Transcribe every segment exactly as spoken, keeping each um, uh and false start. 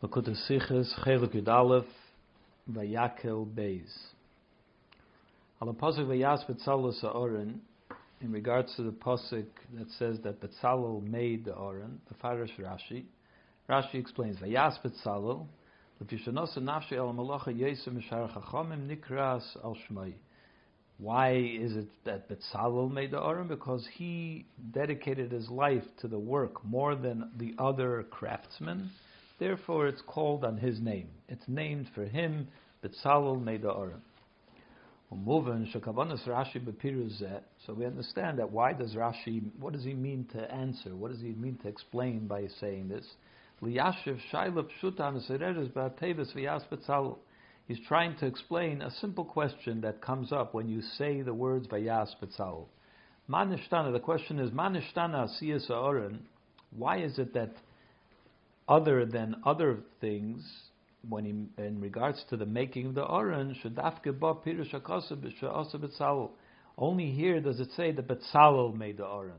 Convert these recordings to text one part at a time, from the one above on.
Lakuta Sichos, Chelik Yud Aleph, Vayakel Beis. Al pasuk Vayas Betzalel Sa'oren, in regards to the pasuk that says that Betzalel made the Oren, the Farish Rashi, Rashi explains Vayas Betzalel, L'Vishanos Nafshi El Malacha Yesem Mishar Chachamim Nikras Al Shmai. Why is it that Betzalel made the Oren? Because he dedicated his life to the work more than the other craftsmen. Therefore, it's called on his name. It's named for him. Betzalel made the Oren. So we understand that. Why does Rashi? What does he mean to answer? What does he mean to explain by saying this? He's trying to explain a simple question that comes up when you say the words Vayas Betzalel. Manishtana. The question is Manishtana Asiyas Oren. Why is it that other than other things, when he, in regards to the making of the Oren, only here does it say that Betzalel made the Oren.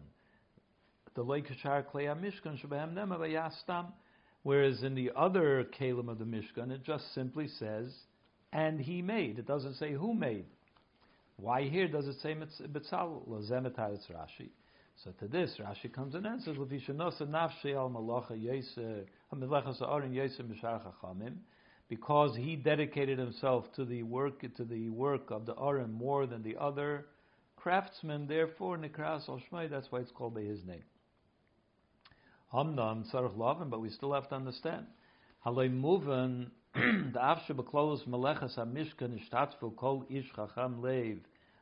Whereas in the other Kalim of the Mishkan, it just simply says, and he made. It doesn't say who made. Why here does it say Betzalel? Rashi. So to this, Rashi comes and answers, because he dedicated himself to the work to the work of the Oren more than the other craftsmen. Therefore, Nikras Al Shmai. That's why it's called by his name. Hamnam Tzarich Lavin, but we still have to understand. Halay Muvan the Avshe Beklolos Melechas HaMishkan Ishtatzvu Kol Ish Chacham Leiv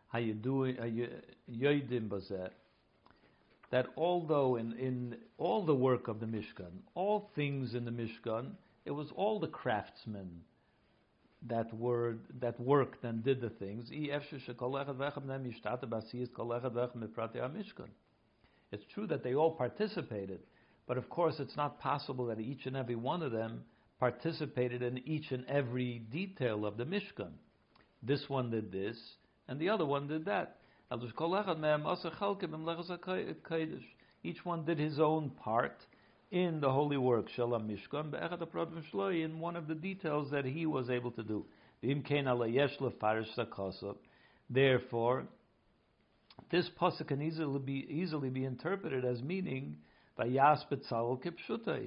Hayodim Bazeh. That although in, in all the work of the Mishkan, all things in the Mishkan, it was all the craftsmen that were that worked and did the things. It's true that they all participated, but of course it's not possible that each and every one of them participated in each and every detail of the Mishkan. This one did this, and the other one did that. Each one did his own part in the holy work, Shalom Mishkan, in one of the details that he was able to do. Therefore, this pasuk can easily be easily be interpreted as meaning Vayas Betzalel Kipshutai.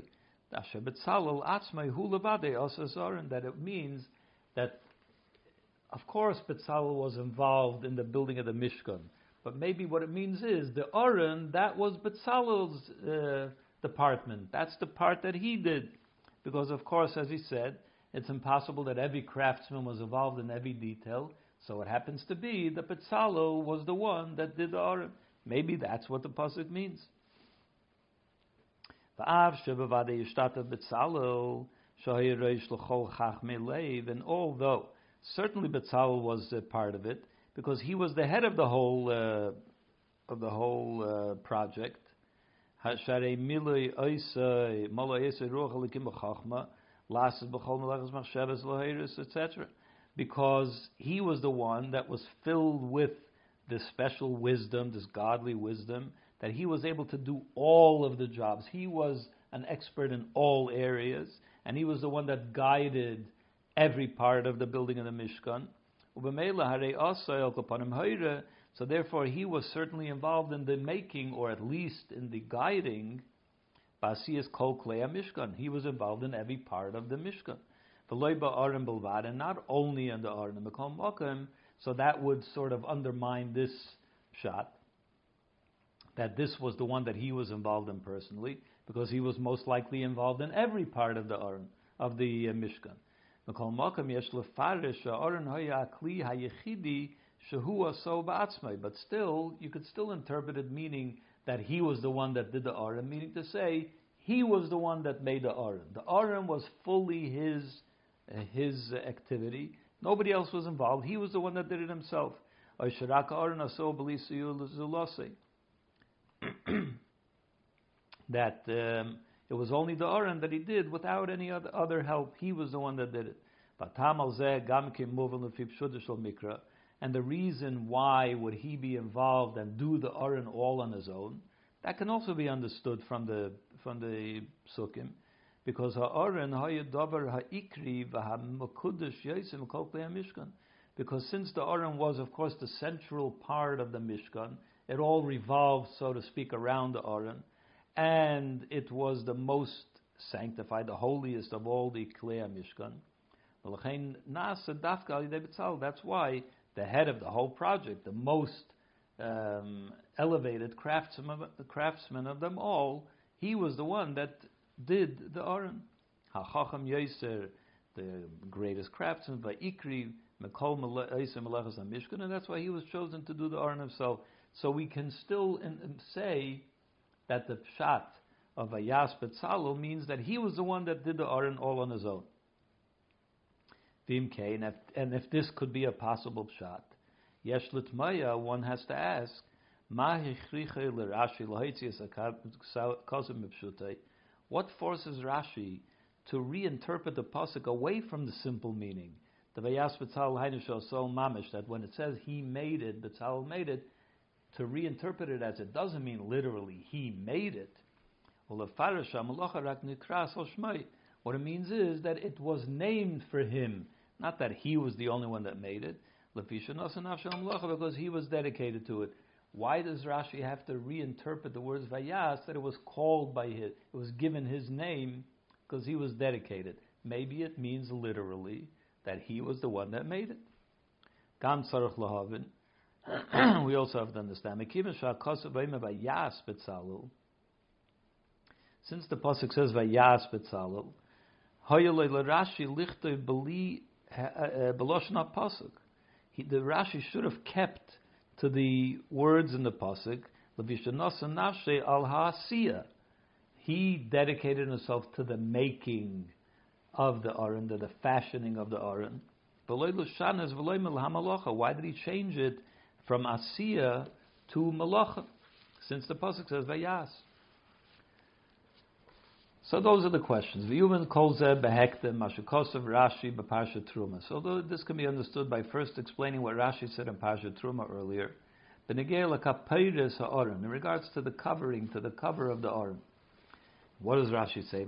That it means that, of course, Betzalel was involved in the building of the Mishkan, but maybe what it means is the Oren, that was Betzalel's uh, department. That's the part that he did, because of course, as he said, it's impossible that every craftsman was involved in every detail. So it happens to be that Betzalel was the one that did the Oren. Maybe that's what the pasuk means. And although certainly Betzalel was a part of it, because he was the head of the whole uh, of the whole uh, project. etc. Because he was the one that was filled with this special wisdom, this godly wisdom, that he was able to do all of the jobs. He was an expert in all areas, and he was the one that guided every part of the building of the Mishkan. So therefore he was certainly involved in the making, or at least in the guiding, Basiyas Kol Klei Mishkan. He was involved in every part of the Mishkan. And not only in the Oren and Mikol Mokim, so that would sort of undermine this shot, that this was the one that he was involved in personally, because he was most likely involved in every part of the Oren, of the uh, Mishkan. But still, you could still interpret it meaning that he was the one that did the Oren, meaning to say he was the one that made the Oren. The Oren was fully his uh, his activity. Nobody else was involved. He was the one that did it himself. That um, it was only the Oren that he did without any other, other help. He was the one that did it. And the reason why would he be involved and do the Oren all on his own, that can also be understood from the from the Sukkim, because ha'aron ha'ya davar ha'ikri v'ha'makudash yosim kol klei ha'mishkan. Because since the Aron was, of course, the central part of the Mishkan, it all revolved, so to speak, around the Aron, and it was the most sanctified, the holiest of all the Klei Mishkan. That's why the head of the whole project, the most um, elevated craftsman, the craftsman of them all, he was the one that did the Aron. HaChacham Yoser, the greatest craftsman, Va'ikri, and that's why he was chosen to do the Aron himself. So we can still in, in say that the pshat of Vayas Betzalel means that he was the one that did the Aron all on his own. And if, and if this could be a possible pshat, Yesh Litmaya, one has to ask, what forces Rashi to reinterpret the pasuk away from the simple meaning? The Vayas Betzalel Hainusho so mamish that when it says he made it, Betzalel made it, to reinterpret it as it doesn't mean literally he made it. What it means is that it was named for him, not that he was the only one that made it. Because he was dedicated to it. Why does Rashi have to reinterpret the words Vayas that it was called by his, it was given his name because he was dedicated? Maybe it means literally that he was the one that made it. Gam tzarich lahavin. We also have to understand. Since the pasuk says Vayas Betzalel, Hoyelei Rashi lichtoi beli beloshna pasuk. The Rashi should have kept to the words in the pasuk. Levishanasa nafshe al ha'asiyah. He dedicated himself to the making of the Aron, to the fashioning of the Aron. Why did he change it from Asiya to Malacha? Since the pasuk says Vayas. So those are the questions. V'yuven kol zeh behektem mashukosav Rashi b'Parsha Truma. So this can be understood by first explaining what Rashi said in Parsha Truma earlier. B'negei l'kapeiros ha'Aron, in regards to the covering, to the cover of the Aron. What does Rashi say?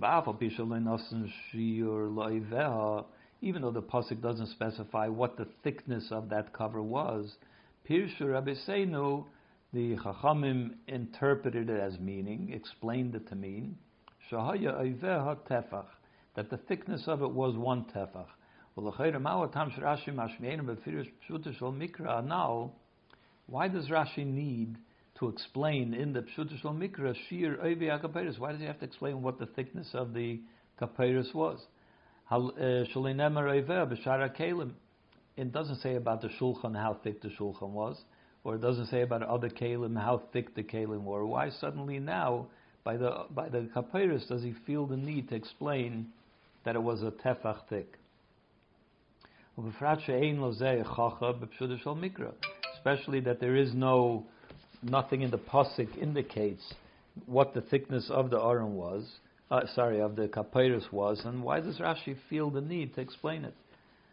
Even though the pasuk doesn't specify what the thickness of that cover was, Pirshu Rabbeinu, the Chachamim interpreted it as meaning, explained it to mean Shahaya Oiveh Tefach, that the thickness of it was one tefach. Now, why does Rashi need to explain in the Pshuta Shel Mikra Shir Oivei HaKaperos? Why does he have to explain what the thickness of the Kaperos was? It doesn't say about the Shulchan how thick the Shulchan was, or it doesn't say about other Kalim how thick the Kalim were. Why suddenly now, by the by the Kaperos, does he feel the need to explain that it was a tefach thick? Especially that there is no, nothing in the pasuk indicates what the thickness of the Aron was, uh, sorry, of the Kaperos was, and why does Rashi feel the need to explain it?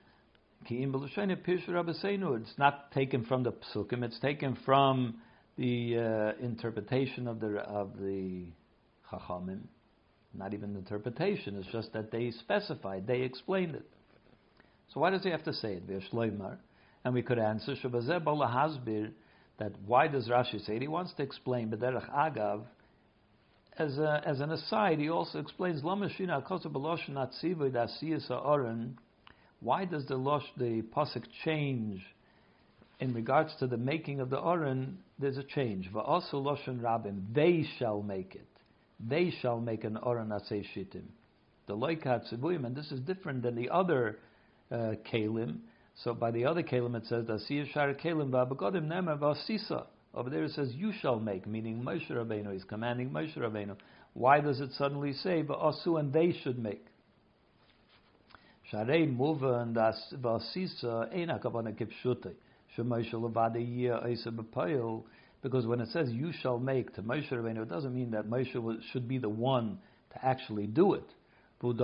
It's not taken from the psukim; it's taken from the uh, interpretation of the of the Chachamim. Not even the interpretation; it's just that they specified, they explained it. So why does he have to say it? And we could answer that why does Rashi say it? He wants to explain, but derech agav, as a, as an aside, he also explains why does the losh, the pasuk change in regards to the making of the Aron? There's a change. Va'asu loshen rabim, they shall make it. They shall make an Aron asay shitim. The loikat tzibuyim, and this is different than the other uh, kalim. So by the other kalim it says asiyah shar kalim va'abagodim nemer va'asisa. Over there it says you shall make, meaning Moshe Rabbeinu is commanding Moshe Rabbeinu. Why does it suddenly say va'asu and they should make? Sharei muva and va'asisa eina kavana kipshutei. Because when it says you shall make to Moshe Rabbeinu, it doesn't mean that Moshe should be the one to actually do it. Of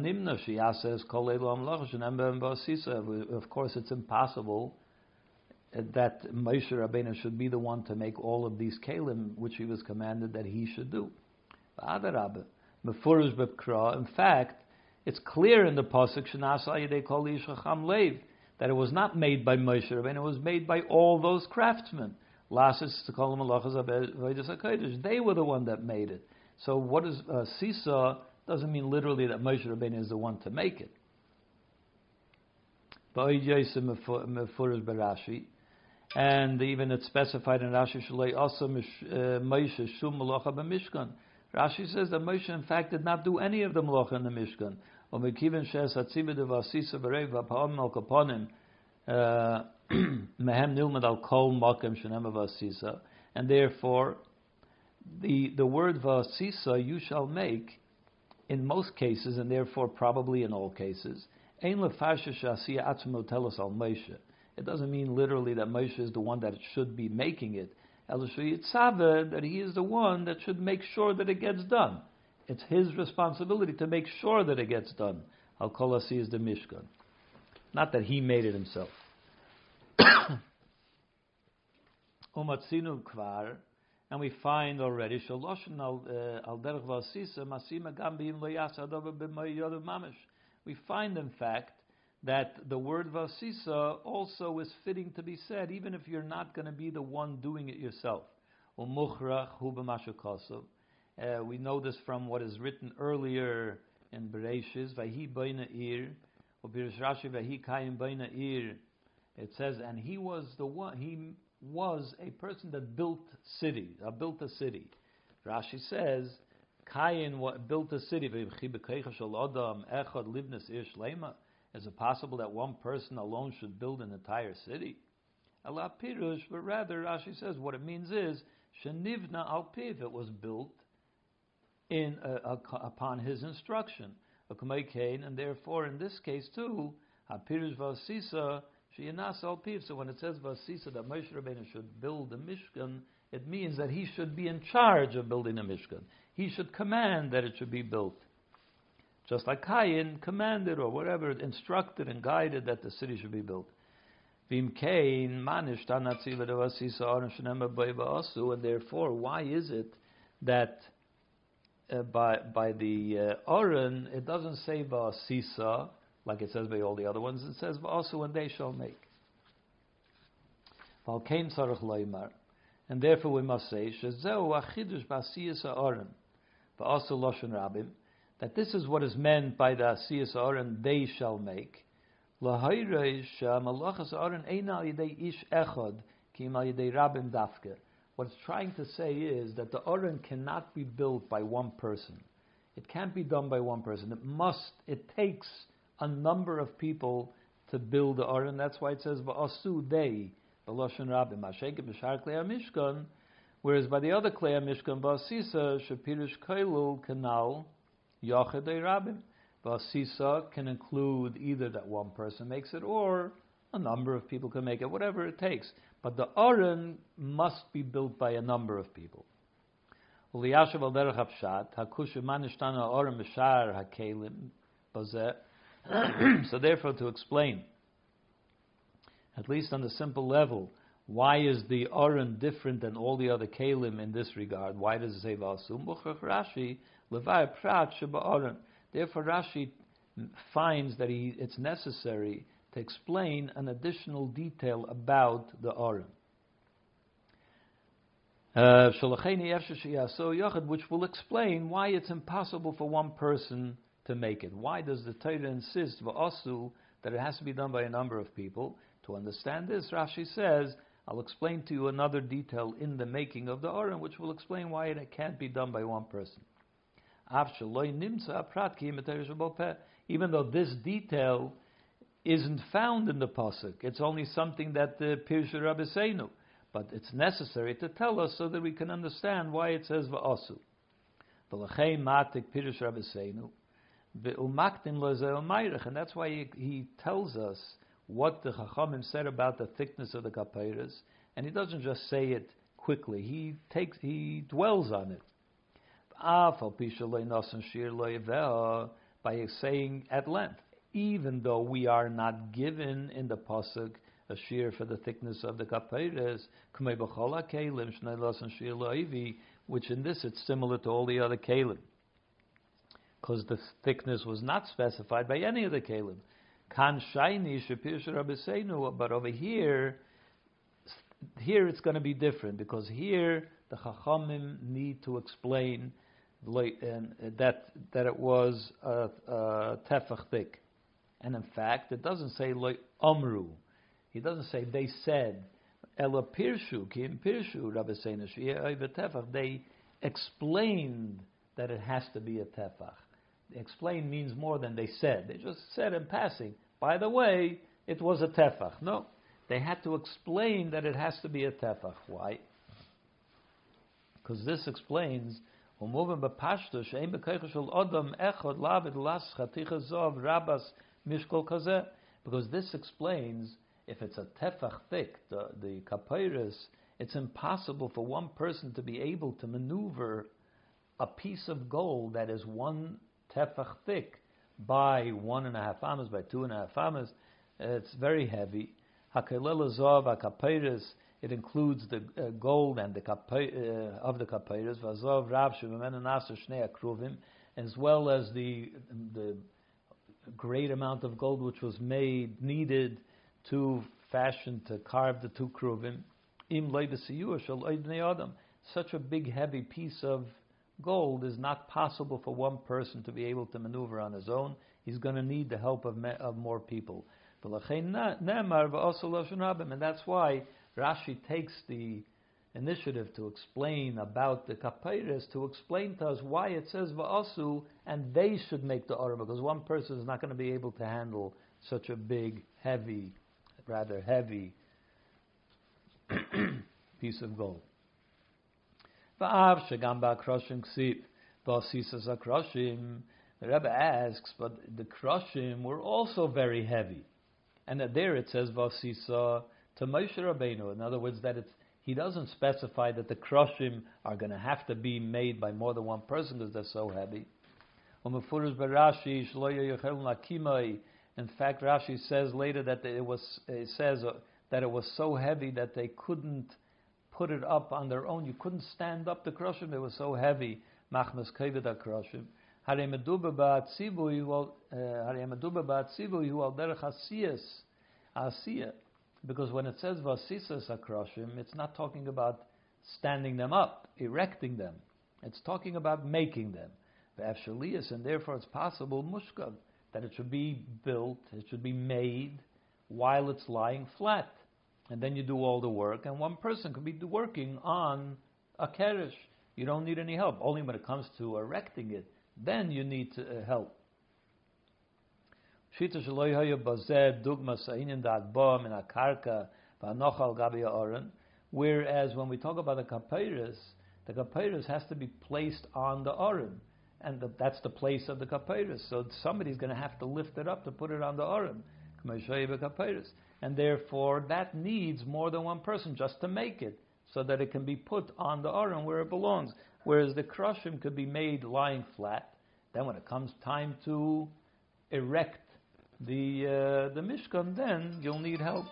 course, it's impossible that Moshe Rabbeinu should be the one to make all of these kalim, which he was commanded that he should do. Mefurish b'kra. In fact, it's clear in the pasuk Shenasa Yidei Kol Ish Chacham Leiv that it was not made by Moshe Rabbeinu, it was made by all those craftsmen. Lasis to call them malachas avodas hakodesh. They were the one that made it. So what is uh, sisa doesn't mean literally that Moshe Rabbeinu is the one to make it. And even it's specified in Rashi Shalei also Moshe shum malacha b'mishkan. Rashi says that Moshe in fact did not do any of the malacha in the Mishkan. Umekiven she'es hatzibah devasisa b'reiv v'pa'am al kaponim mehem nilmad al kol makem shenem vasisa. And therefore, the the word vasisa you shall make in most cases, and therefore probably in all cases, ein lefarsha she'asiya atzmo telos al Moshe. It doesn't mean literally that Moshe is the one that should be making it. That he is the one that should make sure that it gets done. It's his responsibility to make sure that it gets done. Al kol asi is the Mishkan. Not that he made it himself. Umatzinu kvar, and we find already shaloshin al derech vasisa masima gam b'im lo yasa adova b'mayyodav mamish. We find in fact that the word vasisa also is fitting to be said, even if you're not going to be the one doing it yourself. Uh, we know this from what is written earlier in Bereshis, Vahi Baina Ir, or Birish Rashi, Vahi Kayim Baina Ir. It says, and he was the one, he was a person that built city, uh, built a city. Rashi says, Kayin built a city. Is it possible that one person alone should build an entire city? Allah Pirush, but rather Rashi says what it means is Shenivna al Piv. It was built in uh, upon his instruction. And therefore, in this case too, Pirush Vasisa Sheyanas al Piv. So when it says Vasisa that Moshe Rabbeinu should build a Mishkan, it means that he should be in charge of building a Mishkan. He should command that it should be built. Just like Cain commanded or whatever, instructed and guided that the city should be built. And therefore, why is it that uh, by by the uh, Oren, it doesn't say Va'asisa, like it says by all the other ones, it says Va'asu, and they shall make. And therefore we must say, Shezeu achidush ba'asiyas ha'oren, Va'asu loshen rabim, that this is what is meant by the Asiyas Aaron, they shall make. What it's trying to say is that the Aaron cannot be built by one person. It can't be done by one person. It must, it takes a number of people to build the Aaron. That's why it says, V'asu they, V'loshen Rabim, Hasheket b'shar Klei HaMishkan, whereas by the other Klei HaMishkan, V'asisa, Shepirish Kailul, Kanal, Yochedei Rabim. Vasisa can include either that one person makes it or a number of people can make it, whatever it takes. But the Aron must be built by a number of people. So therefore, to explain, at least on the simple level, why is the Aron different than all the other Kalim in this regard? Why does it say Vasum? Rashi Therefore, Rashi finds that he, it's necessary to explain an additional detail about the Aron, uh, which will explain why it's impossible for one person to make it. Why does the Torah insist that it has to be done by a number of people? To understand this, Rashi says, I'll explain to you another detail in the making of the Aron, which will explain why it can't be done by one person. Even though this detail isn't found in the pasuk, it's only something that the Pirush Rabbeinu, but it's necessary to tell us so that we can understand why it says va'asu. And that's why he, he tells us what the Chachamim said about the thickness of the kapeiros, and he doesn't just say it quickly. He takes, he dwells on it. By saying at length, even though we are not given in the pasuk a shear for the thickness of the kapeiros, which in this it's similar to all the other kalim. because the thickness was not specified by any of the kelim. Kan shayni shepir sherabiseinu, but over here, here it's going to be different because here the chachamim need to explain that that it was a, a tefach thick, and in fact it doesn't say loy amru. He doesn't say they said. Ela pirshu kim pirshu rabiseinu sheyeh tefach. They explained that it has to be a tefach. Explain means more than they said. They just said in passing, by the way, it was a tefach. No, they had to explain that it has to be a tefach. Why? Because this explains because this explains if it's a tefach thick, the, the kapeiros, it's impossible for one person to be able to maneuver a piece of gold that is one tefach thick by one and a half amas, by two and a half amas. It's very heavy. Hakelel zov hakapeiros. It includes the uh, gold and the kapei, uh, of the kapeiros, vazov rav shebemen naser shnei akruvim, as well as the the great amount of gold which was made needed to fashion to carve the two kruvim. Im leidesiyur shel oidnei adam. Such a big heavy piece of gold is not possible for one person to be able to maneuver on his own. He's going to need the help of me, of more people. And that's why Rashi takes the initiative to explain about the kapeiros, to explain to us why it says va'asu, and they should make the orah, because one person is not going to be able to handle such a big, heavy, rather heavy piece of gold. The Rebbe asks, but the kroshim were also very heavy, and there it says va'sisa to Moshe Rabbeinu. In other words, that it's, he doesn't specify that the kroshim are going to have to be made by more than one person because they're so heavy. In fact, Rashi says later that it was it says that it was so heavy that they couldn't put it up on their own. You couldn't stand up the kroshim; they were so heavy. Machmas kaved kroshim. Hare meduba ba'atzivu hu hare meduba ba'atzivu hu al derech asiyas asiyah. Because when it says vasisas akroshim, it's not talking about standing them up, erecting them. It's talking about making them. V'afshalias, and therefore it's possible mushkab, that it should be built, it should be made while it's lying flat. And then you do all the work, and one person could be working on a keresh. You don't need any help. Only when it comes to erecting it, then you need to, uh, help. Whereas when we talk about the kapeiros, the kapeiros has to be placed on the aron, and the, that's the place of the kapeiros. So somebody's going to have to lift it up to put it on the aron, and therefore that needs more than one person just to make it, so that it can be put on the aron where it belongs. Whereas the kroshim could be made lying flat. Then when it comes time to erect the uh, the Mishkan, then you'll need help.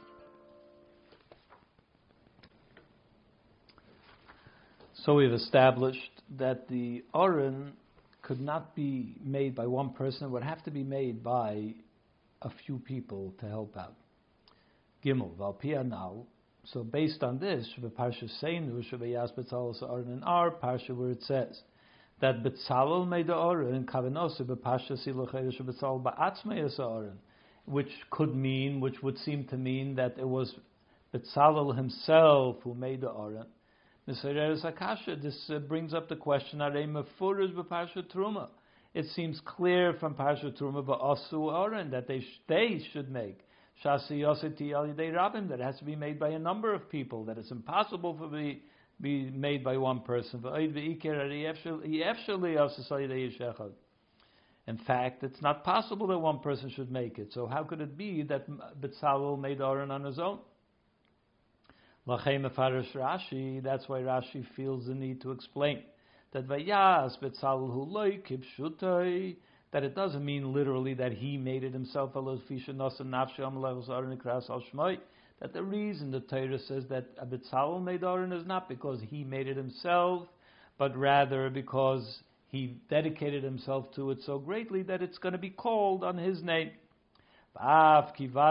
So we've established that the Aron could not be made by one person; it would have to be made by a few people to help out. Gimel Valpia now. So based on this, in our parsha where it says that Betzalel made the Aron, Kavanosu b'Pasha Silocheres Betzalel ba'atzmei Aron, which could mean, which would seem to mean that it was Betzalel himself who made the Aron. This uh, brings up the question: Arei Mefurish b'Parsha Truma. It seems clear from Parsha Truma ba'asu Aron that they sh- they should make Shasi Yoseti Al Yidei Rabim, that it has to be made by a number of people. That it's impossible for be be made by one person. In fact, it's not possible that one person should make it. So how could it be that Betzalel made Aron on his own? Rashi, that's why Rashi feels the need to explain that Vayas Betzalel hu loy kipshutai, that it doesn't mean literally that he made it himself. That the reason the Torah says that Betzalel made Aron is not because he made it himself, but rather because he dedicated himself to it so greatly that it's going to be called on his name. And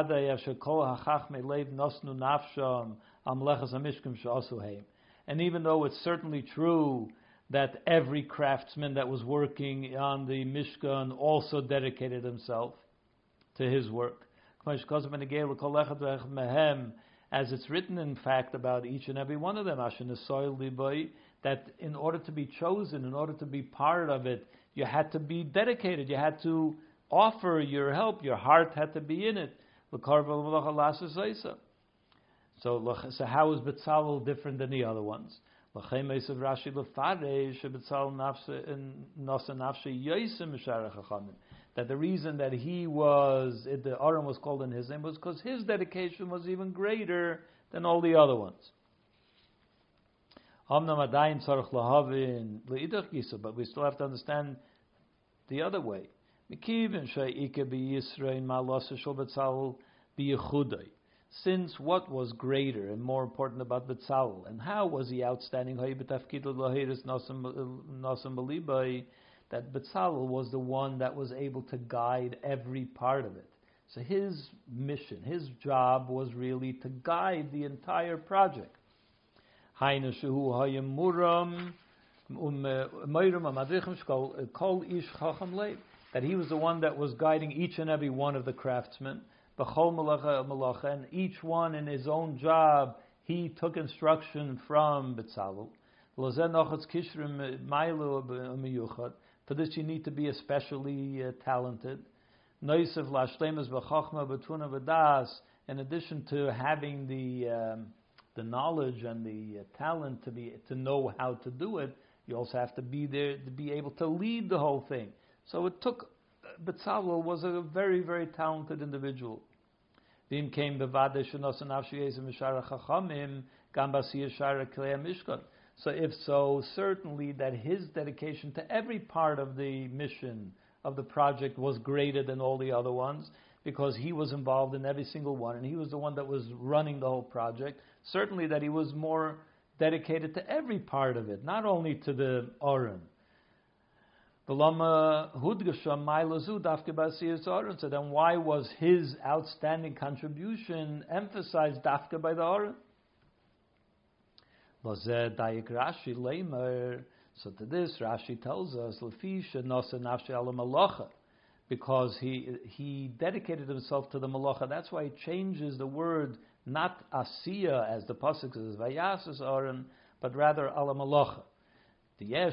even though it's certainly true that every craftsman that was working on the Mishkan also dedicated himself to his work, as it's written in fact about each and every one of them, that in order to be chosen, in order to be part of it, you had to be dedicated, you had to offer your help, your heart had to be in it. So, so how is Betzalel different than the other ones? That the reason that he was, the Aron was called in his name, was because his dedication was even greater than all the other ones. But we still have to understand the other way. Since what was greater and more important about Betzalel, and how was he outstanding? That Betzalel was the one that was able to guide every part of it. So his mission, his job was really to guide the entire project. That he was the one that was guiding each and every one of the craftsmen, and each one in his own job, he took instruction from Betzalel. For this you need to be especially uh, talented. In addition to having the um, the knowledge and the uh, talent to be to know how to do it, you also have to be there to be able to lead the whole thing. So it took. Betzalel was a very, very talented individual. So if so, certainly that his dedication to every part of the mission of the project was greater than all the other ones, because he was involved in every single one, and he was the one that was running the whole project. Certainly that he was more dedicated to every part of it, not only to the Aron. So then why was his outstanding contribution emphasized dafka by the Aron? So to this Rashi tells us, because he he dedicated himself to the malacha. That's why he changes the word, not asiya as the pasuk says, vayasas Aron, but rather ala malacha. There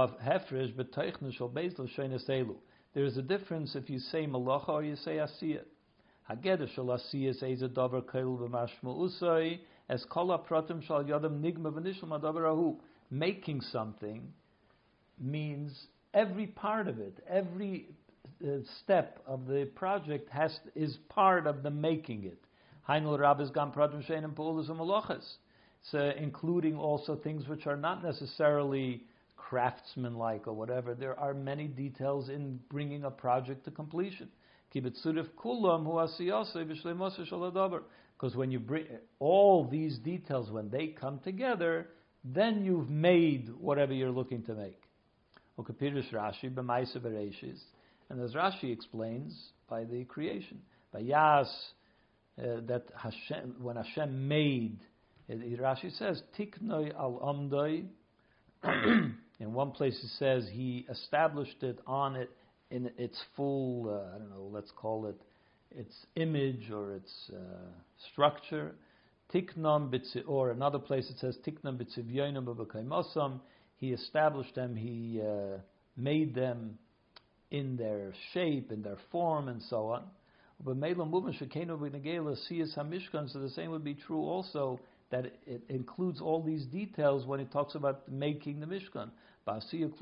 is a difference if you say malacha or you say asiyah. Hageder shel asiyah says a davar kail v'mashma usay as kol hapratim shal yadam nigma v'nishal madavar ahu. Making something means every part of it, every uh, step of the project has is part of the making it. Hainul rabbis gam pratim shein pa'ulas u'malachas. So including also things which are not necessarily craftsman-like or whatever. There are many details in bringing a project to completion. Because when you bring all these details, when they come together, then you've made whatever you're looking to make. And as Rashi explains, by the creation, by Yas, uh, that Hashem, when Hashem made, it, Rashi says, Tiknoi al Amdoi. In one place it says he established it on it in its full, uh, I don't know, let's call it its image or its uh, structure. Tiknam bitzi, or another place it says Tiknam bitzivyonim b'bakaimosam. He established them, he uh, made them in their shape, in their form, and so on. But Meilam Buvan Shekenu b'negela siyas hamishkan. So the same would be true also, that it includes all these details when it talks about making the Mishkan. That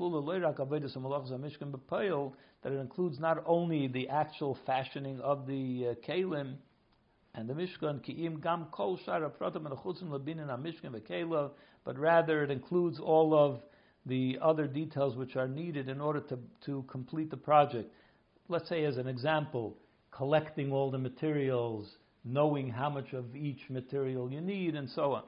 it includes not only the actual fashioning of the uh, Kalim and the Mishkan, but rather it includes all of the other details which are needed in order to, to complete the project. Let's say as an example, collecting all the materials, knowing how much of each material you need, and so on.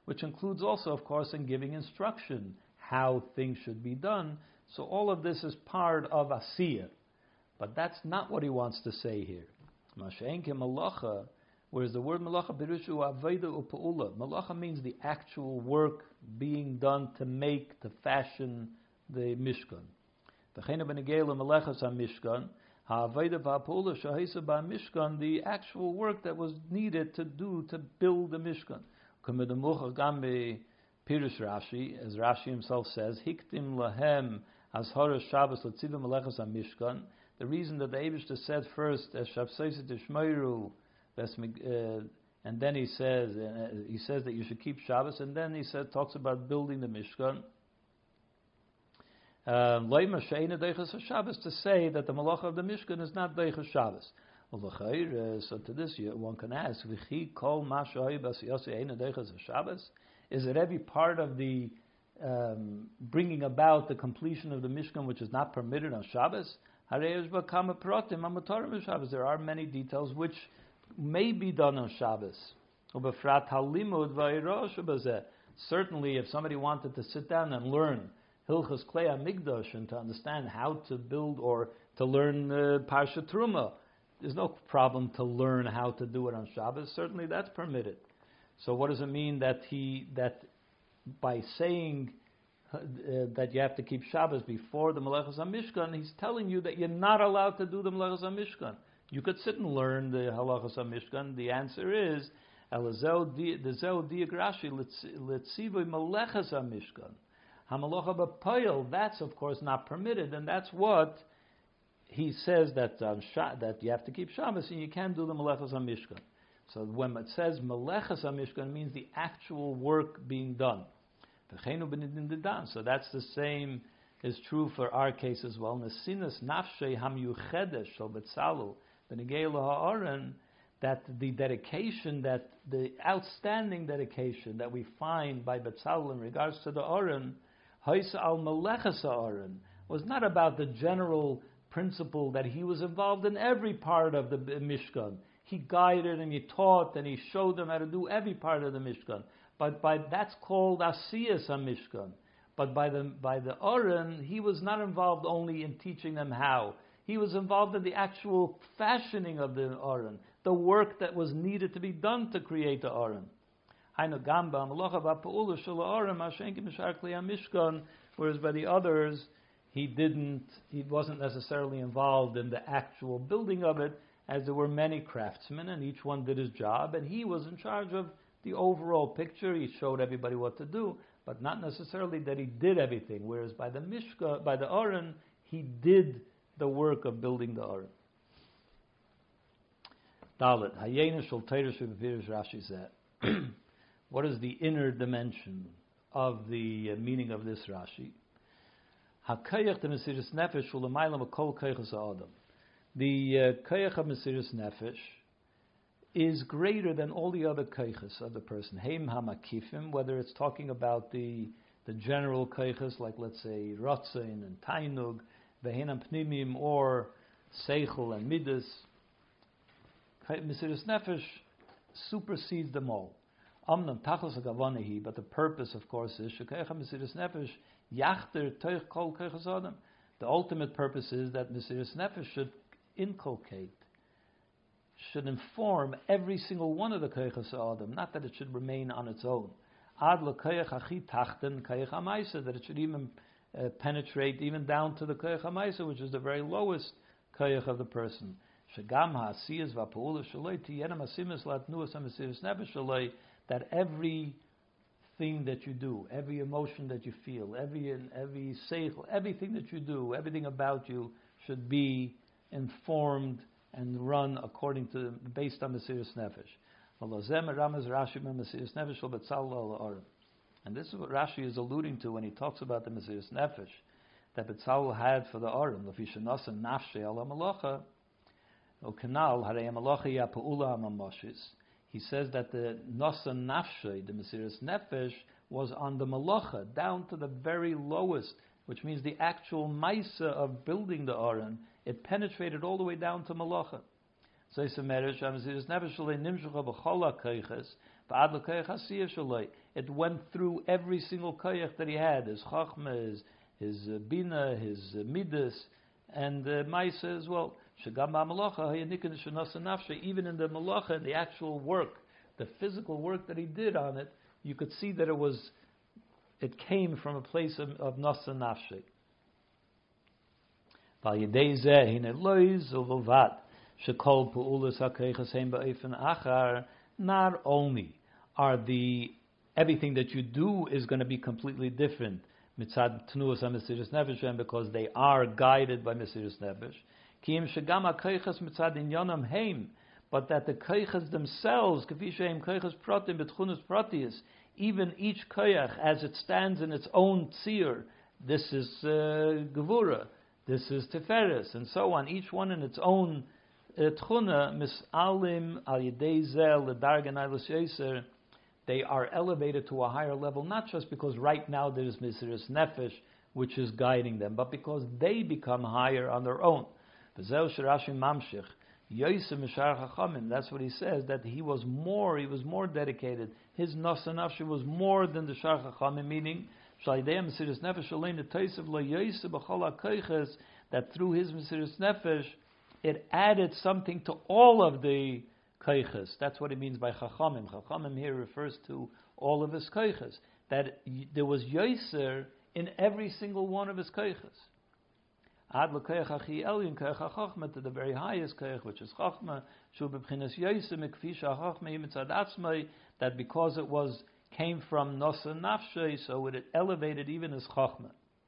which includes also, of course, in giving instruction how things should be done. So all of this is part of Asiyah. But that's not what he wants to say here. Masha'enke malacha, whereas the word malacha birushu aveda u'pa'ula. Malacha means the actual work being done to make, to fashion the Mishkan. V'cheina b'negela malachas ha-Mishkan, ha'aveda v'ha'pa'ula shahisa ba'Mishkan, the actual work that was needed to do to build the Mishkan. K'medemucha gam be'pirush Rashi, as Rashi himself says, hiktim lahem azhara Shabbos l'tzivim malachas ha-Mishkan. The reason that the Eibishter said first, as Shavseiset Ishmeiru, and then he says uh, he says that you should keep Shabbos, and then he says talks about building the Mishkan. Loima she'ena deichas Shabbos, to say that the malacha of the Mishkan is not deichas Shabbos. So to this one can ask, v'chi kol ma she'hay b'asiyos she'ena deichas Shabbos? Is it every part of the um, bringing about the completion of the Mishkan which is not permitted on Shabbos? There are many details which may be done on Shabbos. Certainly, if somebody wanted to sit down and learn Hilchos Klei HaMikdash and to understand how to build or to learn uh, Parsha Truma, there's no problem to learn how to do it on Shabbos. Certainly, that's permitted. So, what does it mean that he that by saying Uh, that you have to keep Shabbos before the Melechos HaMishkan, he's telling you that you're not allowed to do the Melechos HaMishkan. You could sit and learn the Halachos HaMishkan. The answer is, the Zeo Diagrashi Letzivoi Melechos HaMishkan. HaMalacha B'Poyel, that's of course not permitted, and that's what he says that um, that you have to keep Shabbos and you can't do the Melechos HaMishkan. So when it says Melechos HaMishkan, it means the actual work being done. So that's the same is true for our case as well. Nesinas nafshei hamyuchedesh shel Betzalu b'negei laha'aron, that the dedication, that the outstanding dedication that we find by Betzalu in regards to the Aron, haisa al melechas ha'aron, was not about the general principle that he was involved in every part of the Mishkan. He guided and he taught and he showed them how to do every part of the Mishkan. But by that's called Asiyas HaMishkan. But by the by the Aron, he was not involved only in teaching them how. He was involved in the actual fashioning of the Aron, the work that was needed to be done to create the Aron. Whereas by the others, he didn't. He wasn't necessarily involved in the actual building of it, as there were many craftsmen, and each one did his job, and he was in charge of the overall picture. He showed everybody what to do, but not necessarily that he did everything. Whereas by the Mishka, by the Aron, he did the work of building the Aron. Dalet Hayena Shel Torah Shebepirish Rashi said. What is the inner dimension of the uh, meaning of this Rashi? Hakayach the Mesiris Nefesh Ulemaylam Akol Kaychas Adam. The Kayach of Mesiris Nefesh is greater than all the other kaychas of the person. Heim hamakifim, whether it's talking about the the general kaychas, like let's say Ratzin and Tainug, Vehenam Pnimim, or Seichel and Midas. Mesiris Nefesh supersedes them all. Amnam Tachos HaGavonehi, but the purpose, of course, is Shekaycha Mesiris Nefesh Yachter Toich Kol Kaychas Adam. The ultimate purpose is that Mesiris Nefesh should inculcate, should inform every single one of the Kaychas Adam, not that it should remain on its own. Ad l'kayach achi tachten kayach ha'maisa, that it should even uh, penetrate even down to the kayach ha'maisa, which is the very lowest kayach of the person. Shegam ha'asiyas v'apa'ula shaloi tiyenem hasimis latnuas ha'mesiris nefesh shaloi, that every thing that you do, every emotion that you feel, every every seichel, everything that you do, everything about you should be informed and run according to, based on Mesiris Nefesh. And this is what Rashi is alluding to when he talks about the Mesiris Nefesh that Betzalel had for the Aron. He says that the Nasa Nafshe, the Mesiris Nefesh, was on the Malacha, down to the very lowest, which means the actual Maisa of building the Aron. It penetrated all the way down to Malacha. it went through every single koyach that he had, his chachma, his, his uh, bina, his uh, midas, and uh, maisa as well. Even in the malacha, the actual work, the physical work that he did on it, you could see that it was, it came from a place of, of nasa nafshi. Not only are the everything that you do is going to be completely different mitzad tnuas ha-mesiras nefesh, and because they are guided by mesiras nefesh, Kiyim shegam ha-koiches mitzad inyanam heim, but that the koiches themselves, kafi shehem koiches pratim betchunas pratius, even each koyach as it stands in its own tzir, this is uh, gevura, this is tiferes, and so on. Each one in its own tchuna, misalim al yedei zel ledargan ailus yoser. They are elevated to a higher level, not just because right now there is mesiras nefesh which is guiding them, but because they become higher on their own. That's what he says, that he was more, he was more dedicated. His nasa nafshi was more than the shar chachamim, meaning that through his mesiras nefesh, it added something to all of the koiches. That's what it means by chachamim. Chachamim here refers to all of his koiches. That y- there was yoser in every single one of his koiches. Ad l'koich hachi elyon koich hachachma, to the very highest koich, which is chachma, shu b'bchinas yoser mikfi shachachma yimitzad atzmai, that because it was came from nosa nafshay, so it elevated even his chachma.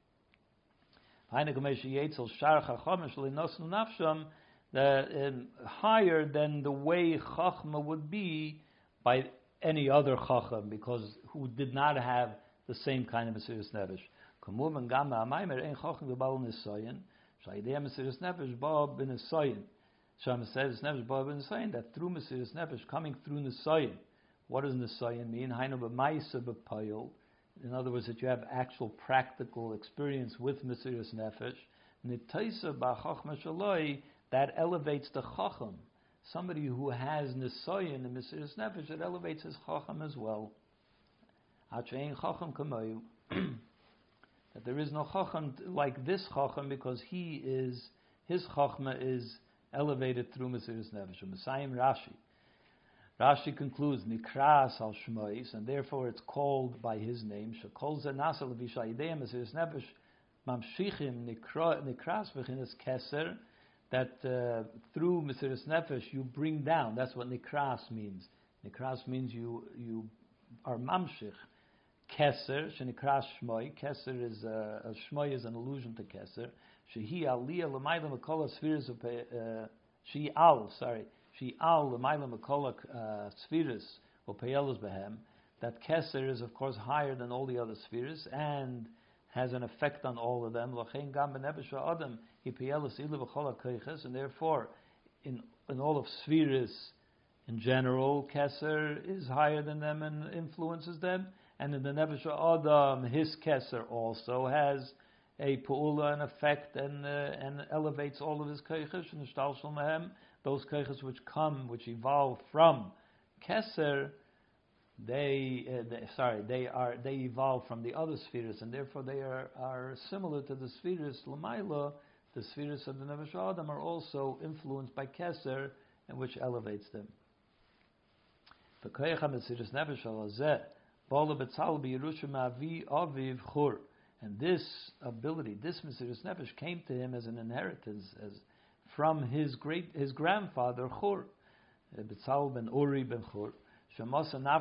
The, um, higher than the way chachma would be by any other chacham, because who did not have the same kind of mesiras nefesh. Kamum and gamma amaymer ein chacham gebal nisayin. Shaydei mesiras nefesh ba ben nisayin. Sham mesiras nefesh ba ben nisayin. That through mesiras nefesh, coming through nisayin. What does nisayin mean? Hainu b'maisa b'payil. In other words, that you have actual practical experience with mesiras nefesh. Nitaisa b'chachma shaloi. That elevates the chacham. Somebody who has nisayin and mesiras nefesh, it elevates his chacham as well. Achein chacham kamayu. That there is no chacham like this chacham, because he is, his chachma is elevated through mesiras nefesh. Messiah Rashi. Rashi concludes nikras al shmois, and therefore it's called by his name. Shekol zenasa levishayideim mesiras nefesh mamshichim nikras v'chinas keser. That uh, through mesiras nefesh you bring down. That's what nikras means. Nikras means you you are mamshich. Keser shenikras shmoi. Keser is a uh, shmoi is an allusion to keser. Shehi aliyah l'mayla mekola spheres of she al sorry she al l'mayla mekola spheres of peyelos behem. That keser is of course higher than all the other spheres and has an effect on all of them. And therefore, in in all of spheres in general, Keser is higher than them and influences them. And in the Nefesh Adam, his Keser also has a pu'ula, an effect, and uh, and elevates all of his Keiches, and Shtalshel Mehem, those Keiches which come, which evolve from Keser. They, uh, they sorry they are they evolve from the other spheres, and therefore they are, are similar to the spheres Lamaila. The spheres of the Nefesh Adam are also influenced by Keser, and which elevates them. And this ability, this Mesiras Nefesh, came to him as an inheritance, as from his great his grandfather Chur, Betzalel ben Uri ben Chur. We know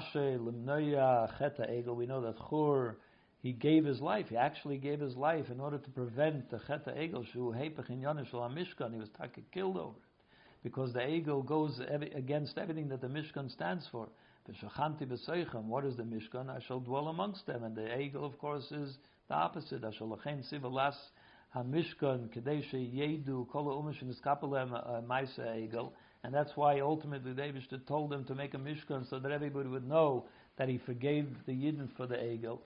that Chur, he gave his life. He actually gave his life in order to prevent the Chet HaEgel. He was killed over it, because the Egel goes against everything that the Mishkan stands for. What is the Mishkan? I shall dwell amongst them. And the Egel, of course, is the opposite. And that's why ultimately David told them to make a Mishkan, so that everybody would know that he forgave the Yidden for the Egel.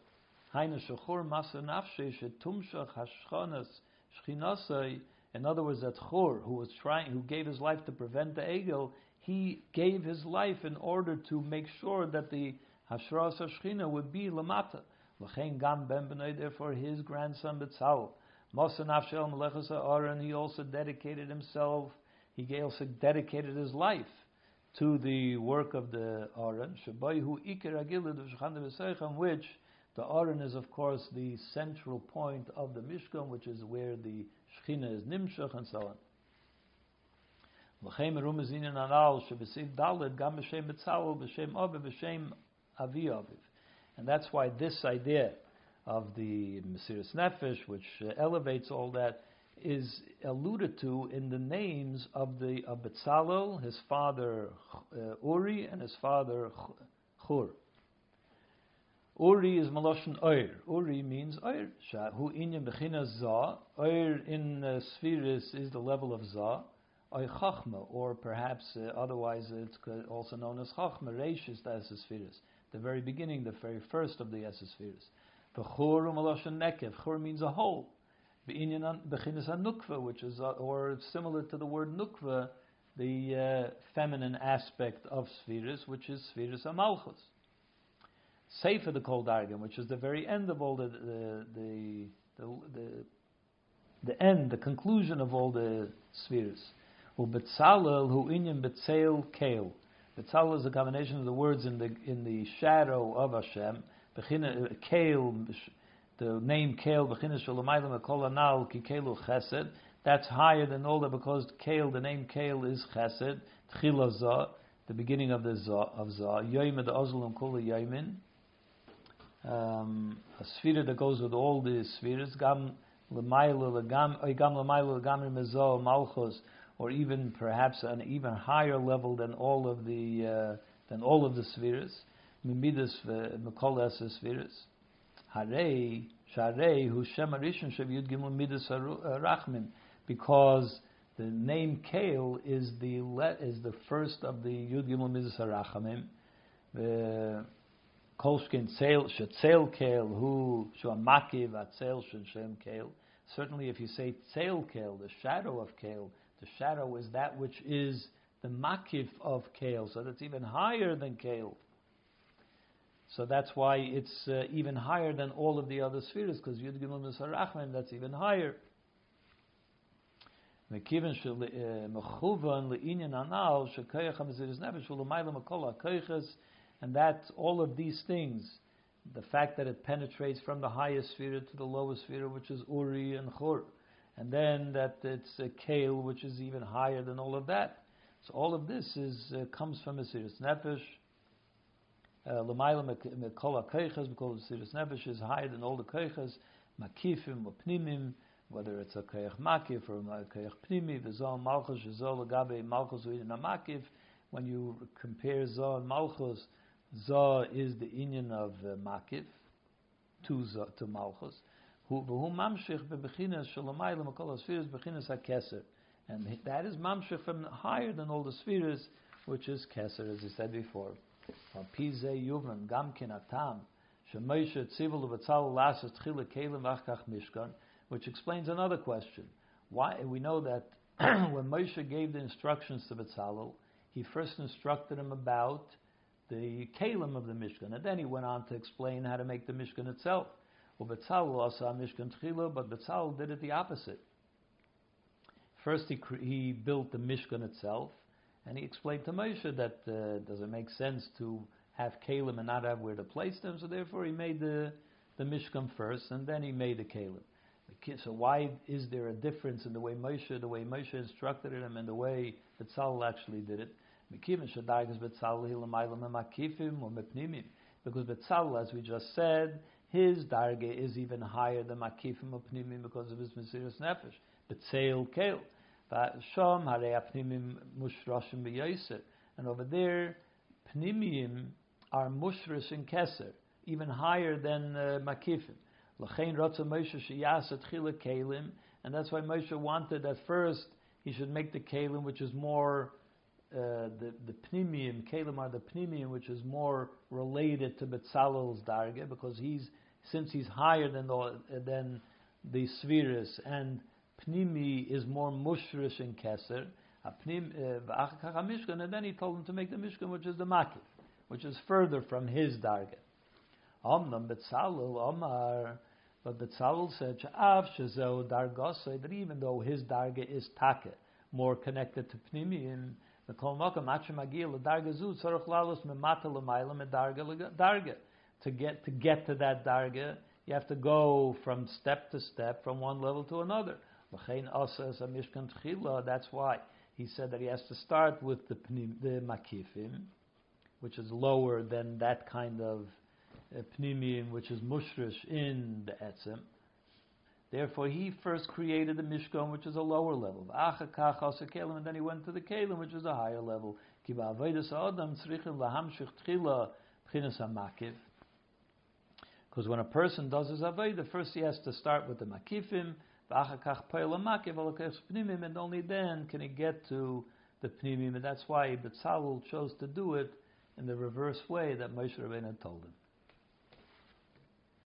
In other words, that Chur, who was trying, who gave his life to prevent the Egel, he gave his life in order to make sure that the Hashras Shechina would be lamata. L'chein gam ben b'nai, therefore his grandson Betzalel. Mosa nafshel melechus ha'aron, he also dedicated himself, he also dedicated his life to the work of the Aron, Shabayhu Iker Agilad of Shechan B'Seichem, which the Aron is of course the central point of the Mishkan, which is where the Shechina is Nimshach and so on. L'chein merum is inen anal, Shebesiv Daled, Gam B'Shem Betzalel, B'Shem Aviv, B'Shem Avi Aviv. And that's why this idea of the Mesiras Nefesh, which uh, elevates all that, is alluded to in the names of the of Betzalel, his father uh, Uri, and his father Chur. Uri is Maloshen Oir. Uri means Oir. Hu inyan bechina za. Oir in uh, Spheris is the level of za. Oir Chachma, or perhaps uh, otherwise it's also known as Chachma, Reishis, that's the Spheris. The very beginning, the very first of the Spheris. V'chur Maloshen Nekev. Chur means a whole. Bechinas nukva, which is, uh, or similar to the word nukva, the uh, feminine aspect of Spheris, which is Spheris Amalchus. Sefer the Kol Dargim, which is the very end of all the the the the, the, the end, the conclusion of all the Spheris. Hu Betzalel hu inyan betzeil keil. Betzalel is a combination of the words in the in the shadow of Hashem. Bechina keil. The name Kael, B'chinas Shalomaylam Ekol Anal Ki Keilu Chesed, that's higher than all that because Kael, the name Kael is Chesed, Tchila Zah, the beginning of the Zah, of Zah, Yoyim the Ozlam Kula Yoymin, um, a sphere that goes with all the spheres, Gam L'mayla L'gam, Gam L'mayla L'gam Mezo Malchus, or even perhaps an even higher level than all of the uh, than all of the spheres, Mimidas Mekol Esa spheres. Harei Sharei Hu Shem Arishon Shav Yud Gimel Midas Rachmin, because the name Kael is the le, is the first of the Yud Gimel Midas Rachamim. The Kolshkin Tzeil Shetzeil Kael Hu Shuamakiv Atzeil Shem Kael. Certainly, if you say Tzeil Kael, the shadow of Kael, the shadow is that which is the Makif of Kael, so that's even higher than Kael. So that's why it's uh, even higher than all of the other spheres, because Yud Gimel Misar Rachman, that's even higher. And that all of these things, the fact that it penetrates from the highest sphere to the lowest sphere, which is Uri and Chur, and then that it's a Kael, which is even higher than all of that. So all of this is uh, comes from Mesiras Nefesh. L'mayla mekol ha'koiches, because the Mesiras Nefesh is higher than all the koiches, makifim or pnimim, whether it's a koich makif or a koich pnimi, v'zol malchus, v'zol agabe malchus u'in makif. When you compare Zoh and malchus, Zoh is the inyan of uh, makif to Zoh, to malchus. V'hu mamshich bebechinas shalomayla mekol ha'spheres bechinas ha'keser, and that is mamshich from higher than all the spheres, which is keser, as I said before. Which explains another question. Why we know that when Moshe gave the instructions to Betzalel, he first instructed him about the kelim of the Mishkan, and then he went on to explain how to make the Mishkan itself. Well, Betzalel also Mishkan Tchila, but Betzalel did it the opposite. First, he he built the Mishkan itself. And he explained to Moshe that uh, does it make sense to have Kalim and not have where to place them, so therefore he made the, the Mishkan first, and then he made the Kalim. So why is there a difference in the way Moshe, the way Moshe instructed him, and the way Betzalel actually did it? Because Betzalel, as we just said, his darge is even higher than Makifim or Pnimim because of his Mesiras Nefesh. Betzeil Kail. And over there, Pnimiyim are mushrish in Keser, even higher than uh, Makifim. And that's why Moshe wanted at first he should make the Kalim, which is more uh, the the Pnimiyim. Kalim are the Pnimiyim, which is more related to Betzalel's darge, because he's since he's higher than the than the Spheres, and Pnimi is more mushrish in Keser, and then he told him to make the Mishkan, which is the Makif. which is further from his darga. Omnam Betzalel Omar, but Betzalel said, "Av shezeu dargosei," that even though his darga is take, more connected to pnimiyim, the kol makam achim agil darga zu tzarich lalos memata l'mayla medarga darga. To get to get to that darga, you have to go from step to step, from one level to another. L'chein asas a mishkan tchila. That's why he said that he has to start with the pnim, the makifim, which is lower than that kind of uh, pnimiyim, which is mushrish in the etzem. Therefore, he first created the mishkan, which is a lower level. And then he went to the kelim, which is a higher level. Because when a person does his avodah, first he has to start with the makifim, and only then can he get to the pnimim. And that's why Betzalel chose to do it in the reverse way that Moshe Rabbeinu told him.